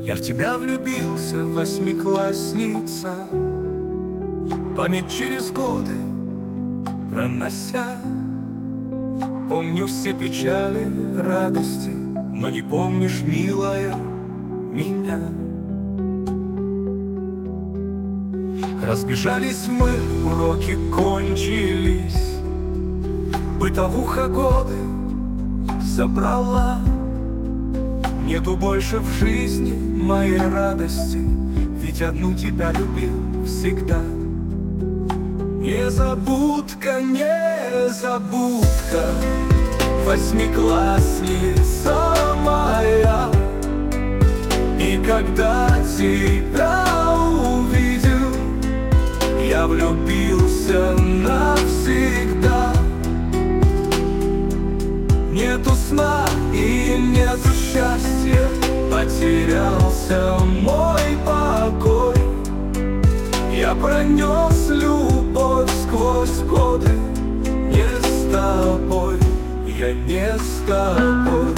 Я в тебя влюбился, восьмиклассница, память через годы пронося. Помню все печали, радости, но не помнишь, милая, меня. Разбежались мы, уроки кончились, бытовуха годы забрала. Нету больше в жизни моей радости, ведь одну тебя любил всегда. Незабудка, незабудка, восьмиклассница моя. И когда тебя увидел, я влюбился навсегда. Нету сна и нету счастья, потерялся мой покой. Я пронес любовь сквозь годы, не с тобой, я не с тобой.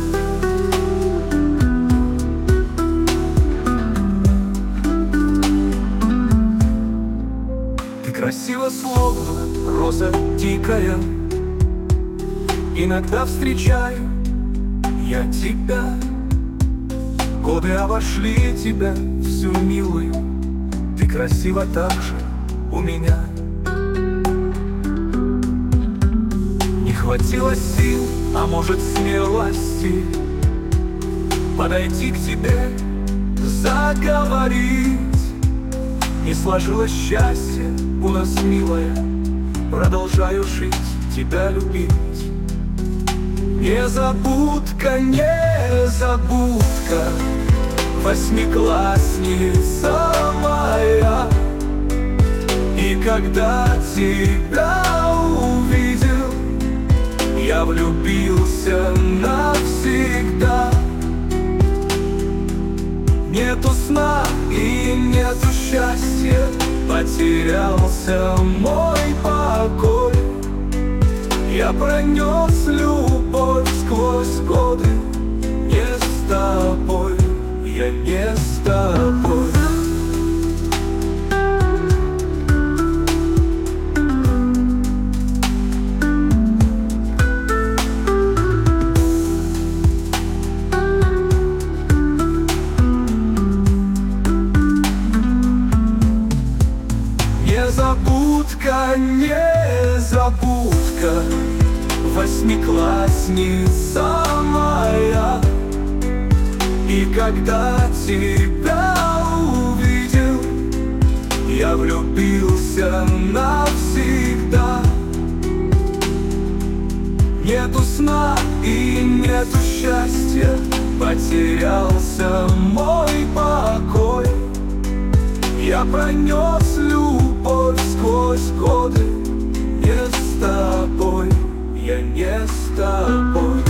Ты красива, словно роза дикая. Иногда встречаю я тебя, годы обошли тебя всю милую. Ты красива так же у меня. Не хватило сил, а может смелости, подойти к тебе, заговорить. Не сложилось счастье у нас, милая, продолжаю жить, тебя любить. Незабудка, незабудка, восьмиклассница моя. И когда тебя увидел, я влюбился навсегда. Нету сна и нету счастья, потерялся мой покой. Я пронес любовь сквозь годы, не с тобой, я не с тобой. Незабудка, незабудка, восьмиклассница моя. И когда тебя увидел, я влюбился навсегда. Нету сна и нету счастья, потерялся мой покой. Я пронес любовь сквозь годы, не с тобой, я не с тобой.